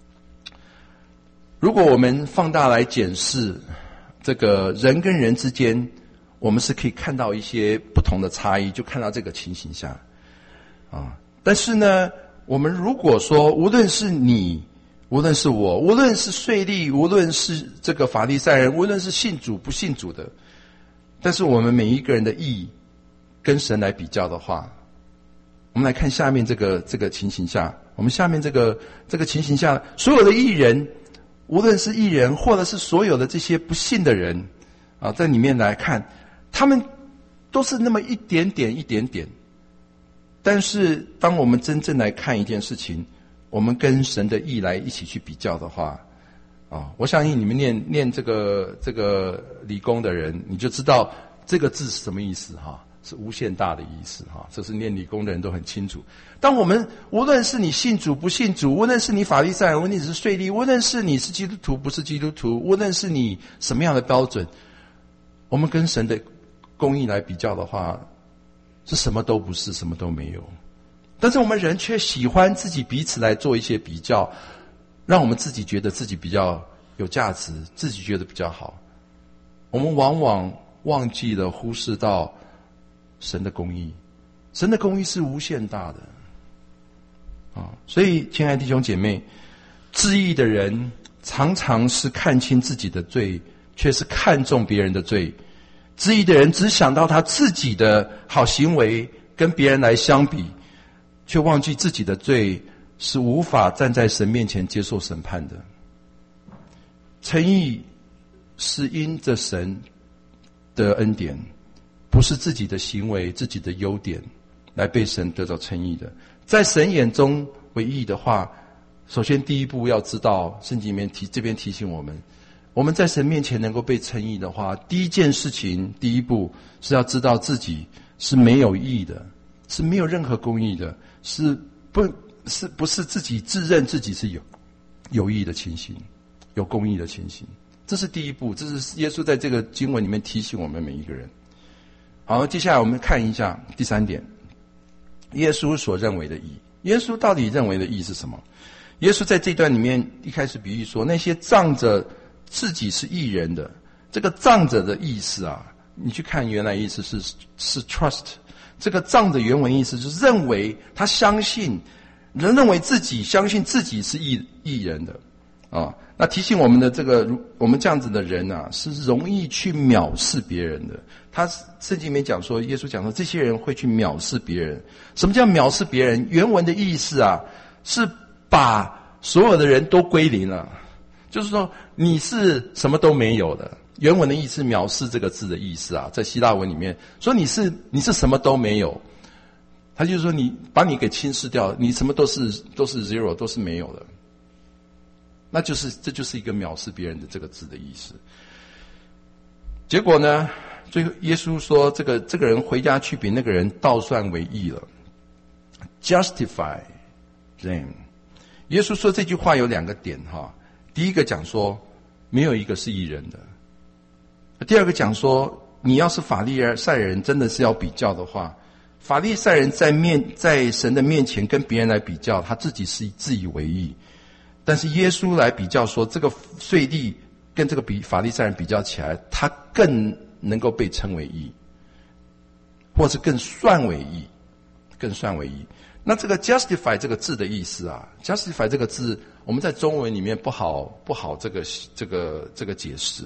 如果我们放大来检视这个人跟人之间，我们是可以看到一些不同的差异，就看到这个情形下但是呢，我们如果说无论是你，无论是我，无论是税吏，无论是这个法利赛人，无论是信主不信主的，但是我们每一个人的义跟神来比较的话，我们来看下面这个情形下，我们下面这个情形下，所有的义人， 无论是义人，或者是所有的这些不信的人啊，在里面来看，他们都是那么一点点。但是当我们真正来看一件事情，我们跟神的义来一起去比较的话，啊，我相信你们念这个理工的人，你就知道这个字是什么意思哈，是无限大的意思哈，这是念理工的人都很清楚。当我们无论是你信主不信主，无论是你法利赛人，无论你是税吏，无论是你是基督徒不是基督徒，无论是你什么样的标准，我们跟神的公义来比较的话，是什么都不是，什么都没有。但是我们人却喜欢自己彼此来做一些比较，让我们自己觉得自己比较有价值，自己觉得比较好。我们往往忘记了忽视到神的公义，神的公义是无限大的啊！所以亲爱的弟兄姐妹，自义的人常常是看清自己的罪，却是看重别人的罪。自义的人只想到他自己的好行为跟别人来相比，却忘记自己的罪是无法站在神面前接受审判的。称义是因着神的恩典，不是自己的行为、自己的优点来被神得到称义的。在神眼中为义的话，首先第一步要知道，圣经里面这边提醒我们在神面前能够被称义的话，第一件事情，第一步是要知道自己是没有义的，是没有任何公义的，不是自己自认自己是有义的情形，有公义的情形。这是第一步，这是耶稣在这个经文里面提醒我们每一个人。好，接下来我们看一下第三点，耶稣所认为的义。耶稣到底认为的义是什么？耶稣在这段里面一开始比喻说，那些仗着自己是义人的，这个仗着的意思啊，你去看原来意思是 trust， 这个仗着原文意思就是认为他相信，人认为自己相信自己是义人的啊。那提醒我们的我们这样子的人啊，是容易去藐视别人的。圣经里面讲说，耶稣讲说，这些人会去藐视别人。什么叫藐视别人？原文的意思啊，是把所有的人都归零了，就是说你是什么都没有的。原文的意思，藐视这个字的意思啊，在希腊文里面说你是什么都没有，他就是说把你给轻视掉，你什么都是 zero， 都是没有的。这就是一个藐视别人的这个字的意思。结果呢，最后耶稣说，这个人回家去比那个人倒算为义了 ，justify them。耶稣说这句话有两个点哈，第一个讲说没有一个是义人的，第二个讲说你要是法利赛人真的是要比较的话，法利赛人在神的面前跟别人来比较，他自己是自以为义。但是耶稣来比较说，这个税吏跟这个法利赛人比较起来，他更能够被称为义，或是更算为义。那这个 justify 这个字的意思啊 ，justify 这个字我们在中文里面不好这个解释。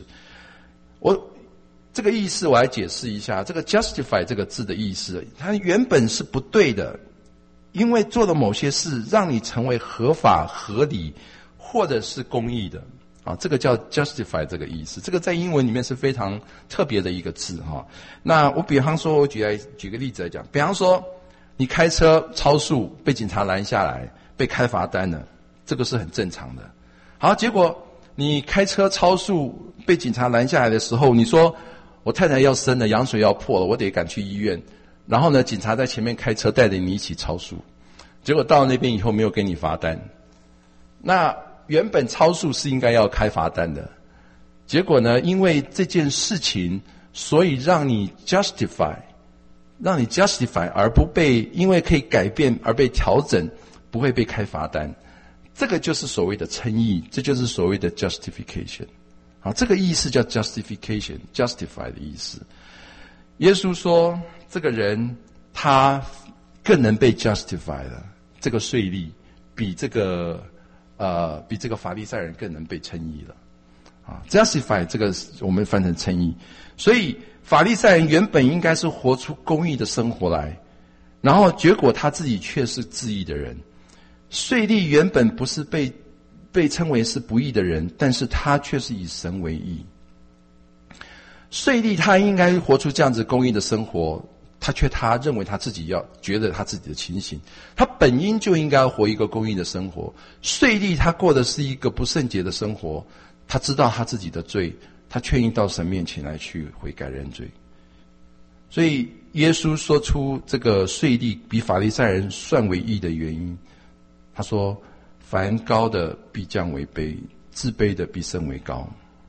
这个意思我来解释一下，这个 justify 这个字的意思，它原本是不对的。因为做了某些事让你成为合法合理或者是公义的啊，这个叫 justify 这个意思。这个在英文里面是非常特别的一个字哈。那我比方说，我举个例子来讲，比方说你开车超速被警察拦下来，被开罚单了，这个是很正常的。好，结果你开车超速被警察拦下来的时候，你说我太太要生了，羊水要破了，我得赶去医院。然后呢，警察在前面开车带着你一起超速，结果到那边以后没有给你罚单。那原本超速是应该要开罚单的，结果呢，因为这件事情，所以让你 justify 而不被因为可以改变而被调整，不会被开罚单。这个就是所谓的称义，这就是所谓的 justification。好，这个意思叫 justification， justify 的意思。耶稣说，这个人他更能被 justify 了，这个税吏比这个法利赛人更能被称义了。啊 ，justify 这个我们翻成称义，所以法利赛人原本应该是活出公义的生活来，然后结果他自己却是自义的人。税吏原本不是被被称为是不义的人，但是他却是以神为义。税吏他应该活出这样子公义的生活，他认为他自己要觉得他自己的情形，他本应就应该活一个公义的生活。税吏他过的是一个不圣洁的生活，他知道他自己的罪，他愿意到神面前来去悔改认罪。所以耶稣说出这个税吏比法利赛人算为义的原因，他说凡高的必降为卑，自卑的必升为高。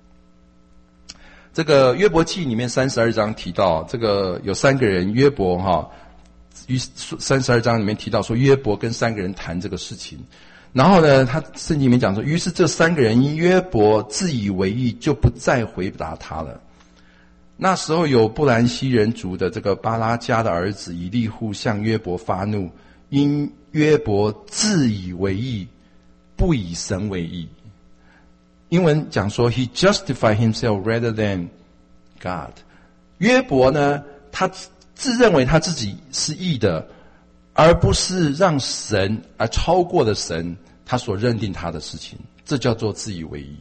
这个约伯记里面32章提到，这个有3个人，约伯32章里面提到说，约伯跟3个人谈这个事情。然后呢，他圣经里面讲说，于是这3个人因约伯自以为义，就不再回答他了。那时候有布兰西人族的这个巴拉加的儿子以利户向约伯发怒，因约伯自以为义，不以神为义。英文讲说 he justified himself rather than God。 约伯呢，他自认为他自己是义的，而不是让神而超过了神他所认定他的事情，这叫做自以为义。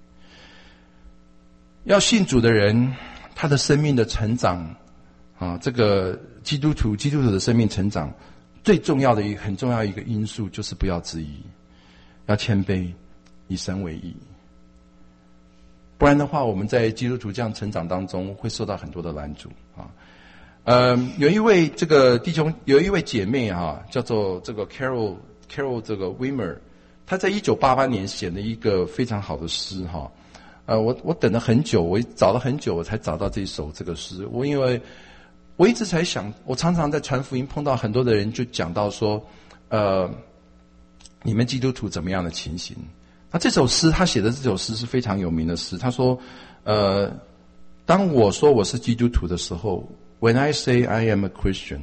要信主的人，他的生命的成长这个基督徒的生命成长最重要的很重要一个因素就是不要自义，要谦卑，以神为义。不然的话，我们在基督徒这样成长当中会受到很多的拦阻有一位这个弟兄，有一位姐妹叫做这个 Carol 这个 Wimmer， 她在1988年写了一个非常好的诗我等了很久，我找了很久，我才找到这个诗。因为我一直在想，我常常在传福音碰到很多的人，就讲到说，你们基督徒怎么样的情形？那这首诗，他写的这首诗是非常有名的诗。他说，当我说我是基督徒的时候 ，When I say I am a Christian，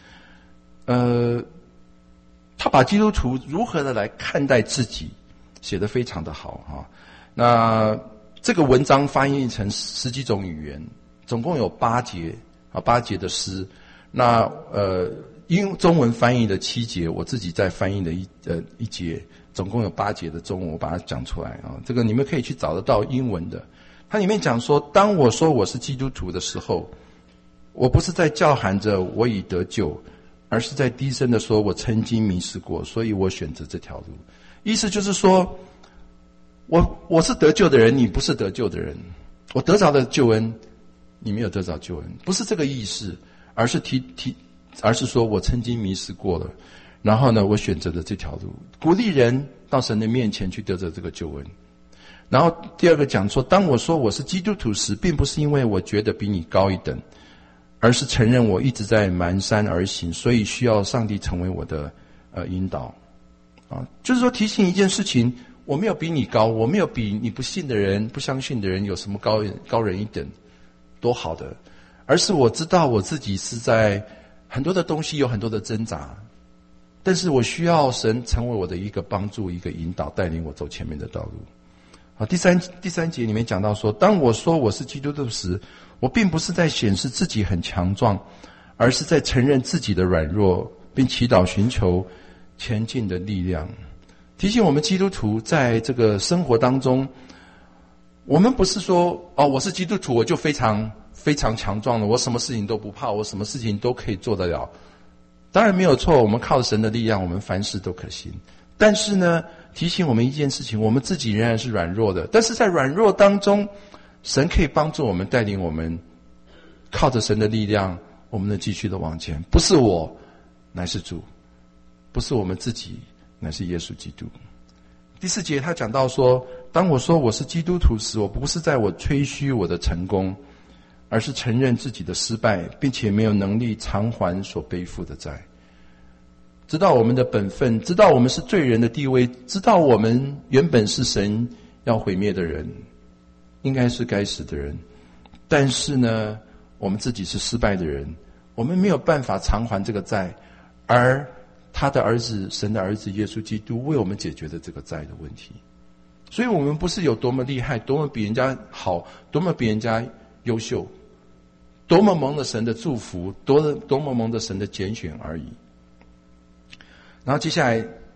他把基督徒如何的来看待自己写得非常的好那这个文章翻译成10几种语言，总共有8节的诗。那中文翻译的7节，我自己再翻译的一节，总共有8节的中文，我把它讲出来这个你们可以去找得到英文的。它里面讲说，当我说我是基督徒的时候，我不是在叫喊着我已得救，而是在低声的说我曾经迷失过，所以我选择这条路。意思就是说，我是得救的人，你不是得救的人。我得着的救恩，你没有得着救恩，不是这个意思，而是说我曾经迷失过了，然后呢，我选择了这条路，鼓励人到神的面前去得着这个救恩。然后第二个讲说，当我说我是基督徒时，并不是因为我觉得比你高一等，而是承认我一直在蹒跚而行，所以需要上帝成为我的引导就是说提醒一件事情，我没有比你高，我没有比你不信的人、不相信的人有什么高人一等，多好的，而是我知道我自己是在很多的东西有很多的挣扎，但是我需要神成为我的一个帮助、一个引导，带领我走前面的道路。第三节里面讲到说，当我说我是基督徒时，我并不是在显示自己很强壮，而是在承认自己的软弱，并祈祷寻求前进的力量。提醒我们基督徒在这个生活当中，我们不是说我是基督徒我就非常非常强壮了，我什么事情都不怕，我什么事情都可以做得了。当然没有错，我们靠神的力量，我们凡事都可行。但是呢，提醒我们一件事情，我们自己仍然是软弱的，但是在软弱当中，神可以帮助我们，带领我们靠着神的力量，我们能继续的往前。不是我，乃是主；不是我们自己，乃是耶稣基督。第4节他讲到说，当我说我是基督徒时，我不是在我吹嘘我的成功，而是承认自己的失败，并且没有能力偿还所背负的债。知道我们的本分，知道我们是罪人的地位，知道我们原本是神要毁灭的人，应该是该死的人，但是呢，我们自己是失败的人，我们没有办法偿还这个债，而他的儿子，神的儿子耶稣基督为我们解决了这个债的问题。所以我们不是有多么厉害，多么比人家好，多么比人家优秀，多么蒙了神的祝福，多么蒙了神的拣选而已。然后接下来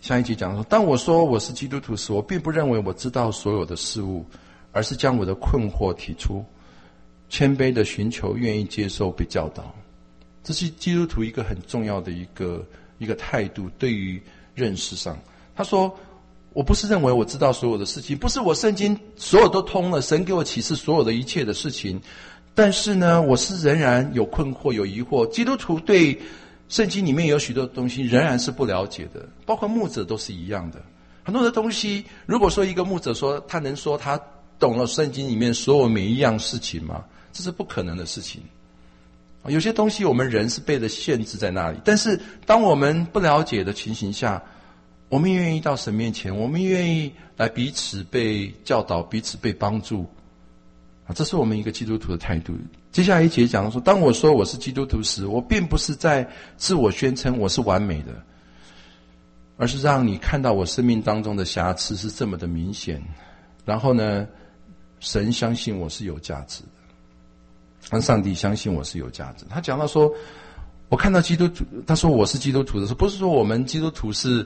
下一节讲说，当我说我是基督徒时，我并不认为我知道所有的事物，而是将我的困惑提出，谦卑的寻求，愿意接受被教导。这是基督徒一个很重要的一个态度，对于认识上。他说，我不是认为我知道所有的事情，不是我圣经所有都通了，神给我启示所有的一切的事情，但是呢，我是仍然有困惑有疑惑。基督徒对圣经里面有许多东西仍然是不了解的，包括牧者都是一样的。很多的东西，如果说一个牧者说他能说他懂了圣经里面所有每一样事情吗？这是不可能的事情。有些东西我们人是被了限制在那里，但是当我们不了解的情形下，我们愿意到神面前，我们愿意来彼此被教导，彼此被帮助。这是我们一个基督徒的态度。接下来一节讲说，当我说我是基督徒时，我并不是在自我宣称我是完美的，而是让你看到我生命当中的瑕疵是这么的明显。然后呢，神相信我是有价值的，让上帝相信我是有价值。他讲到说，我看到基督徒，他说我是基督徒的时候，不是说我们基督徒是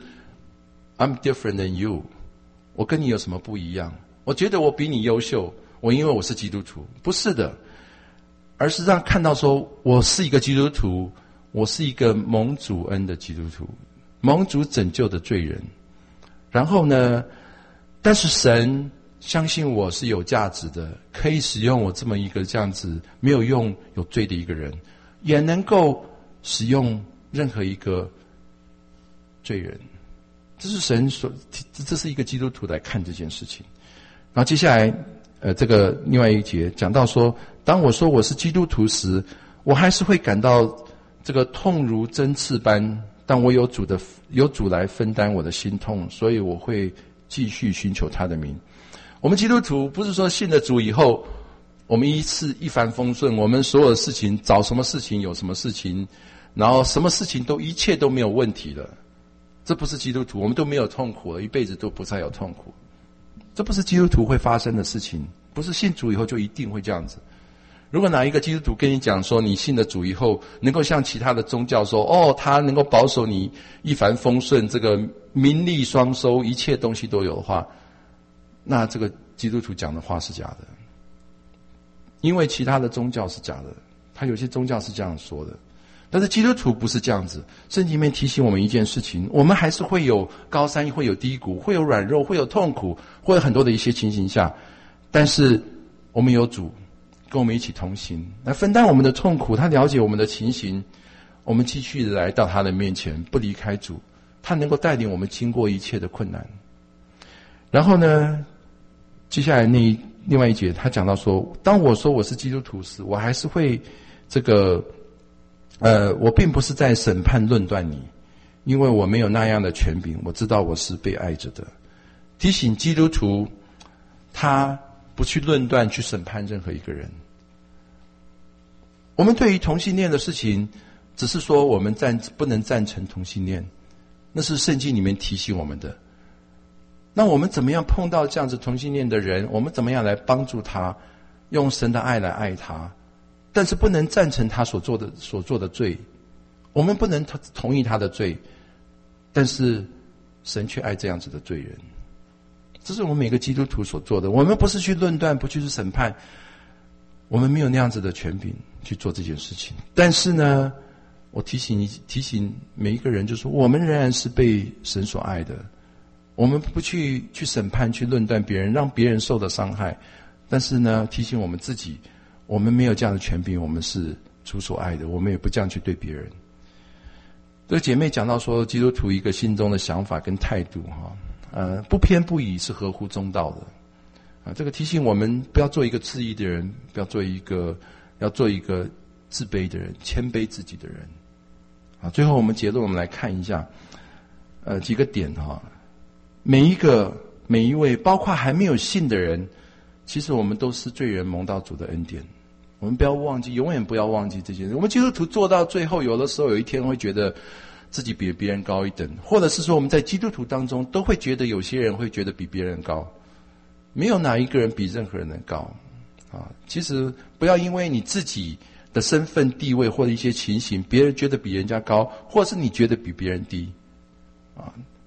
I'm different than you， 我跟你有什么不一样？我觉得我比你优秀，我因为我是基督徒，不是的，而是让看到说我是一个基督徒，我是一个蒙主恩的基督徒，蒙主拯救的罪人。然后呢，但是神相信我是有价值的，可以使用我这么一个这样子没有用有罪的一个人，也能够使用任何一个罪人。这是神所，这是一个基督徒来看这件事情。然后接下来这个另外一节讲到说，当我说我是基督徒时，我还是会感到这个痛如针刺般，但我有主来分担我的心痛，所以我会继续寻求他的名。我们基督徒不是说信了主以后我们一帆风顺，我们所有的事情找什么事情有什么事情，然后什么事情一切都没有问题了。这不是基督徒，我们都没有痛苦了，一辈子都不再有痛苦。这不是基督徒会发生的事情，不是信主以后就一定会这样子。如果哪一个基督徒跟你讲说，你信了主以后能够像其他的宗教说，他能够保守你一帆风顺，这个名利双收，一切东西都有的话，那这个基督徒讲的话是假的。因为其他的宗教是假的，他有些宗教是这样说的，但是基督徒不是这样子。圣经里面提醒我们一件事情，我们还是会有高山，会有低谷，会有软弱，会有痛苦，会有很多的一些情形下，但是我们有主跟我们一起同行，来分担我们的痛苦。他了解我们的情形，我们继续来到他的面前，不离开主，他能够带领我们经过一切的困难。然后呢，接下来另外一节他讲到说，当我说我是基督徒时，我还是会我并不是在审判论断你，因为我没有那样的权柄，我知道我是被爱着的。提醒基督徒，他不去论断去审判任何一个人。我们对于同性恋的事情，只是说我们不能赞成同性恋，那是圣经里面提醒我们的。那我们怎么样碰到这样子同性恋的人，我们怎么样来帮助他，用神的爱来爱他，但是不能赞成他所做的罪，我们不能同意他的罪，但是神却爱这样子的罪人。这是我们每个基督徒所做的。我们不是去论断，不去审判，我们没有那样子的权柄去做这件事情。但是呢，我提醒每一个人，就是我们仍然是被神所爱的。我们不去审判，去论断别人，让别人受到伤害。但是呢，提醒我们自己，我们没有这样的权柄，我们是主所爱的，我们也不这样去对别人。这个姐妹讲到说，基督徒一个心中的想法跟态度不偏不倚是合乎中道的。这个提醒我们不要做一个自义的人，要做一个自卑的人，谦卑自己的人。最后我们结论，我们来看一下几个点每一位包括还没有信的人，其实我们都是罪人蒙到主的恩典。我们不要忘记，永远不要忘记这件事。我们基督徒做到最后，有的时候有一天会觉得自己比别人高一等，或者是说我们在基督徒当中都会觉得有些人会觉得比别人高，没有哪一个人比任何人能高其实不要因为你自己的身份地位或者一些情形，别人觉得比人家高，或者是你觉得比别人低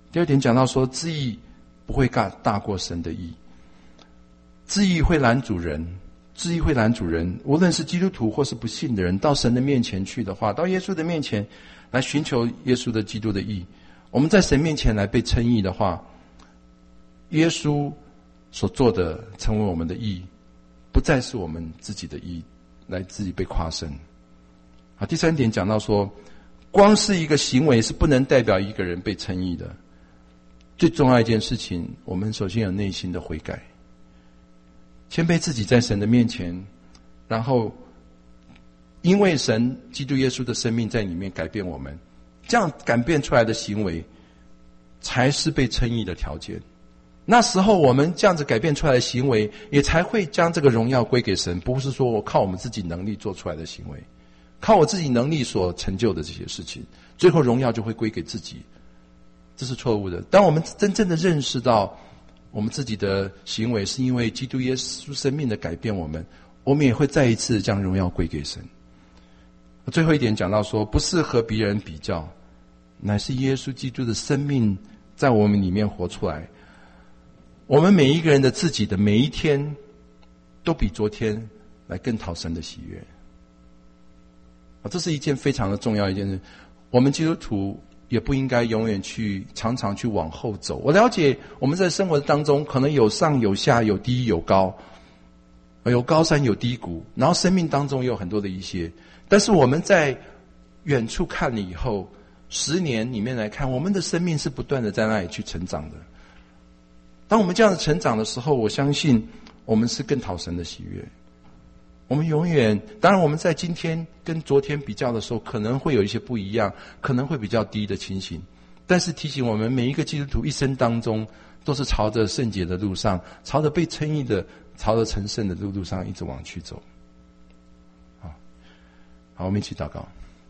第二点讲到说，自义不会大过神的义。自义会拦阻人，自义会拦阻人，无论是基督徒或是不信的人，到神的面前去的话，到耶稣的面前来寻求耶稣的基督的义，我们在神面前来被称义的话，耶稣所做的成为我们的义，不再是我们自己的义，来自己被夸胜。好，第三点讲到说，光是一个行为是不能代表一个人被称义的。最重要一件事情，我们首先有内心的悔改，谦卑自己在神的面前，然后因为神基督耶稣的生命在里面改变我们，这样改变出来的行为才是被称义的条件。那时候我们这样子改变出来的行为，也才会将这个荣耀归给神，不是说我靠我们自己能力做出来的行为，靠我自己能力所成就的这些事情，最后荣耀就会归给自己，这是错误的。当我们真正的认识到我们自己的行为是因为基督耶稣生命的改变我们也会再一次将荣耀归给神。最后一点讲到说，不是和别人比较，乃是耶稣基督的生命在我们里面活出来。我们每一个人的自己的每一天都比昨天来更讨神的喜悦。这是一件非常的重要一件事。我们基督徒也不应该永远常常去往后走。我了解我们在生活当中可能有上有下，有低有高，有高山有低谷，然后生命当中也有很多的一些，但是我们在远处看了以后，10年里面来看，我们的生命是不断的在那里去成长的。当我们这样的成长的时候，我相信我们是更讨神的喜悦。我们永远，当然我们在今天跟昨天比较的时候，可能会有一些不一样，可能会比较低的情形，但是提醒我们每一个基督徒一生当中都是朝着圣洁的路上，朝着被称义的，朝着成圣的路上一直往去走。好，我们一起祷告。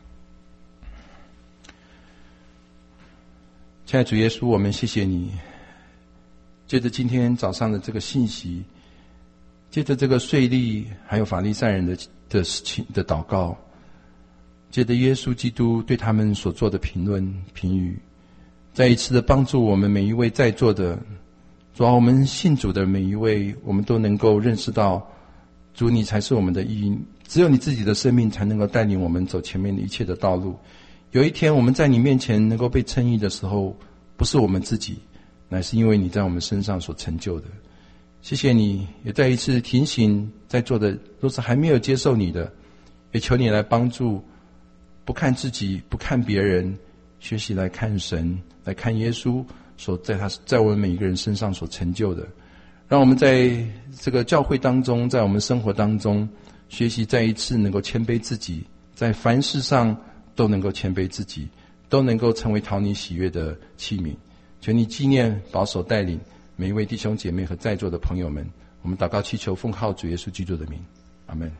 亲爱的主耶稣，我们谢谢你，借着今天早上的这个信息，借着这个税吏还有法利赛人的祷告，借着耶稣基督对他们所做的评论评语，再一次的帮助我们每一位在座的，主啊，我们信主的每一位，我们都能够认识到，主你才是我们的义，只有你自己的生命才能够带领我们走前面的一切的道路。有一天我们在你面前能够被称义的时候，不是我们自己，乃是因为你在我们身上所成就的。谢谢你，也再一次提醒在座的都是还没有接受你的，也求你来帮助，不看自己，不看别人，学习来看神，来看耶稣所在我们每一个人身上所成就的。让我们在这个教会当中，在我们生活当中，学习再一次能够谦卑自己，在凡事上都能够谦卑自己，都能够成为讨你喜悦的器皿。求你纪念保守带领每一位弟兄姐妹和在座的朋友们，我们祷告祈求奉靠主耶稣基督的名，阿们。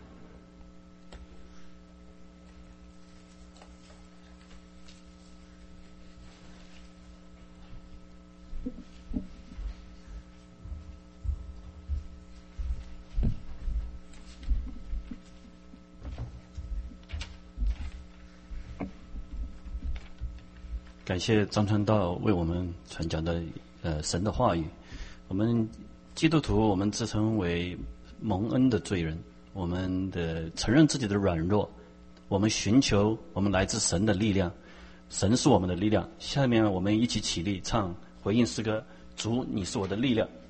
感谢张传道为我们传讲的神的话语。我们基督徒，我们自称为蒙恩的罪人，我们的承认自己的软弱，我们寻求我们来自神的力量，神是我们的力量。下面我们一起起立唱回应诗歌，主你是我的力量。